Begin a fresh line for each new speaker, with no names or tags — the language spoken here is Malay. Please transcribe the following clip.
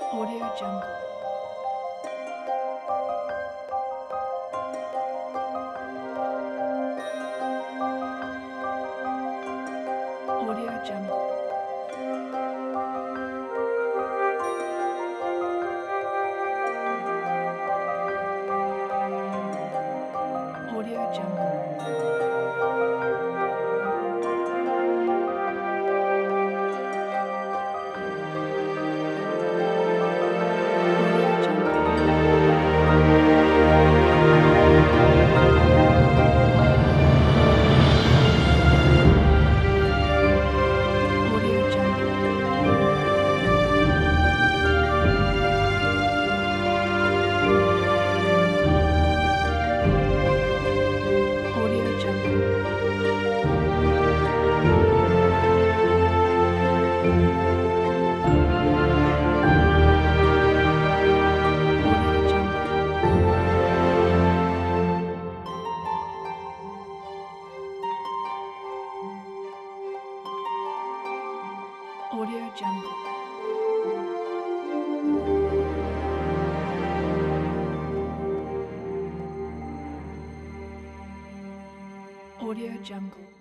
Audio Jungle. Audio Jungle. Audio Jungle. Audio Jungle. Audio Jungle. Audio Jungle. Audio Jungle. Audio Jungle. Audio Jungle.